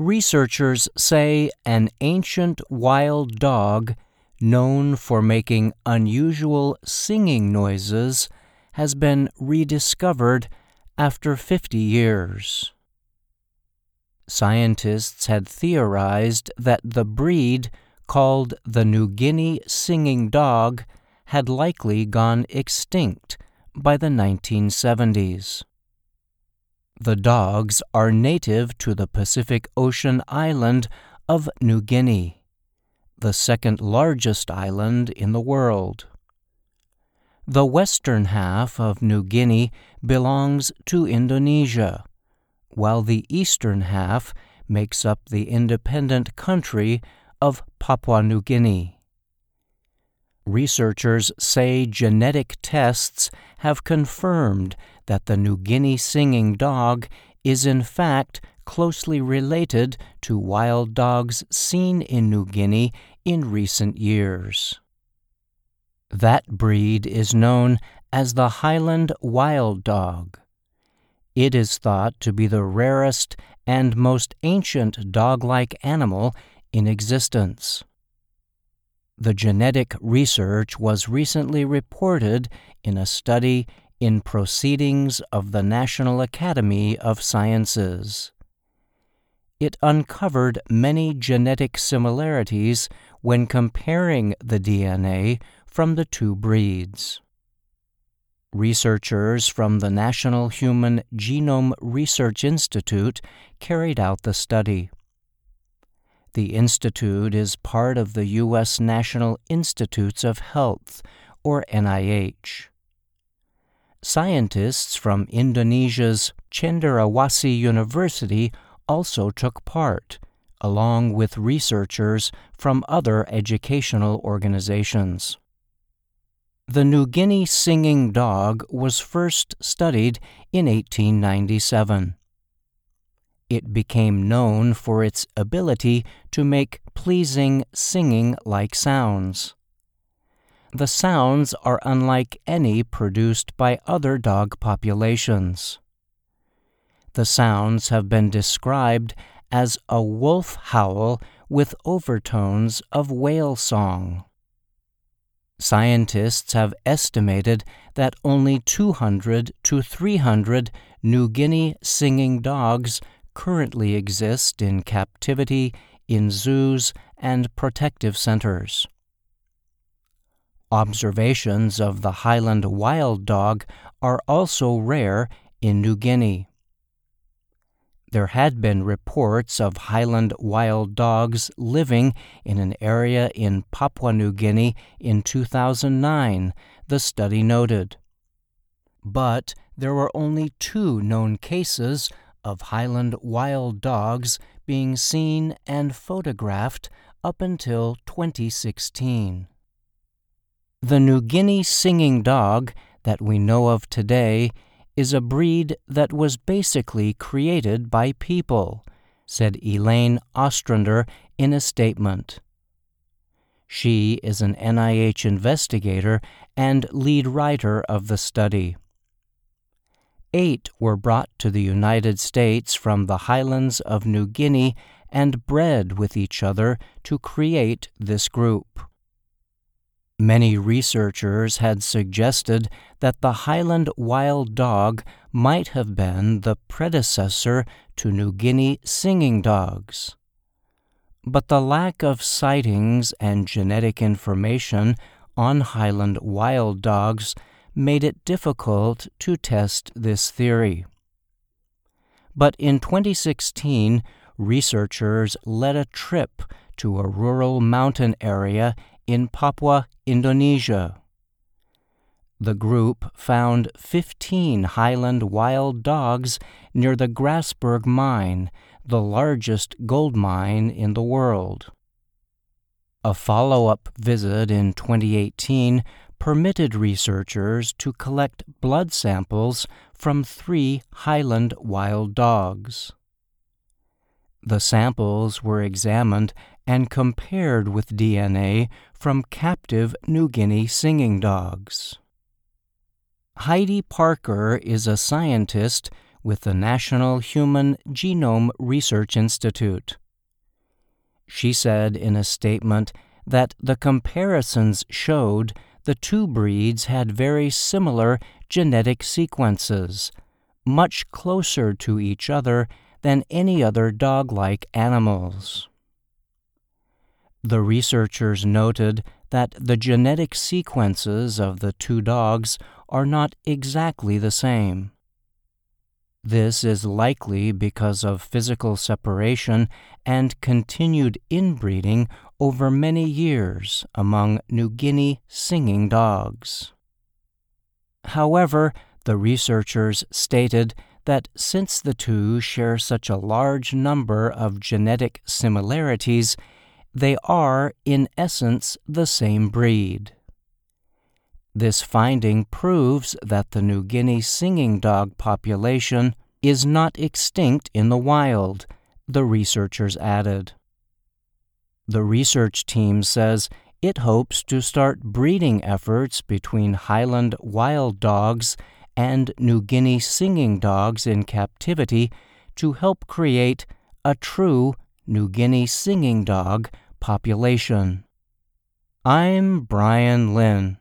Researchers say an ancient wild dog, known for making unusual singing noises, has been rediscovered after 50 years. Scientists had theorized that the breed, called the New Guinea singing dog, had likely gone extinct by the 1970s. The dogs are native to the Pacific Ocean island of New Guinea, the second largest island in the world. The western half of New Guinea belongs to Indonesia, while the eastern half makes up the independent country of Papua New Guinea. Researchers say genetic tests have confirmed that the New Guinea singing dog is in fact closely related to wild dogs seen in New Guinea in recent years. That breed is known as the Highland Wild Dog. It is thought to be the rarest and most ancient dog-like animal in existence. The genetic research was recently reported in a study in Proceedings of the National Academy of Sciences. It uncovered many genetic similarities when comparing the DNA from the two breeds. Researchers from the National Human Genome Research Institute carried out the study. The institute is part of the U.S. National Institutes of Health, or NIH. Scientists from Indonesia's Cenderawasih University also took part, along with researchers from other educational organizations. The New Guinea singing dog was first studied in 1897. It became known for its ability to make pleasing singing-like sounds. The sounds are unlike any produced by other dog populations. The sounds have been described as a wolf howl with overtones of whale song. Scientists have estimated that only 200 to 300 New Guinea singing dogs currently exist in captivity in zoos and protective centers. Observations of the Highland wild dog are also rare in New Guinea. There had been reports of Highland wild dogs living in an area in Papua New Guinea in 2009, the study noted. But there were only 2 known cases of Highland wild dogs being seen and photographed up until 2016. The New Guinea singing dog that we know of today is a breed that was basically created by people, said Elaine Ostrander in a statement. She is an NIH investigator and lead writer of the study. 8 were brought to the United States from the highlands of New Guinea and bred with each other to create this group. Many researchers had suggested that the Highland wild dog might have been the predecessor to New Guinea singing dogs. But the lack of sightings and genetic information on Highland wild dogs made it difficult to test this theory. But in 2016, researchers led a trip to a rural mountain area in Papua, Indonesia. The group found 15 Highland wild dogs near the Grasberg mine, the largest gold mine in the world. A follow-up visit in 2018 permitted researchers to collect blood samples from 3 Highland wild dogs. The samples were examined and compared with DNA from captive New Guinea singing dogs. Heidi Parker is a scientist with the National Human Genome Research Institute. She said in a statement that the comparisons showed the two breeds had very similar genetic sequences, much closer to each other than any other dog-like animals. The researchers noted that the genetic sequences of the two dogs are not exactly the same. This is likely because of physical separation and continued inbreeding over many years among New Guinea singing dogs. However, the researchers stated that since the two share such a large number of genetic similarities, they are, in essence, the same breed. This finding proves that the New Guinea singing dog population is not extinct in the wild, the researchers added. The research team says it hopes to start breeding efforts between Highland wild dogs and New Guinea singing dogs in captivity to help create a true New Guinea singing dog population. I'm Brian Lynn.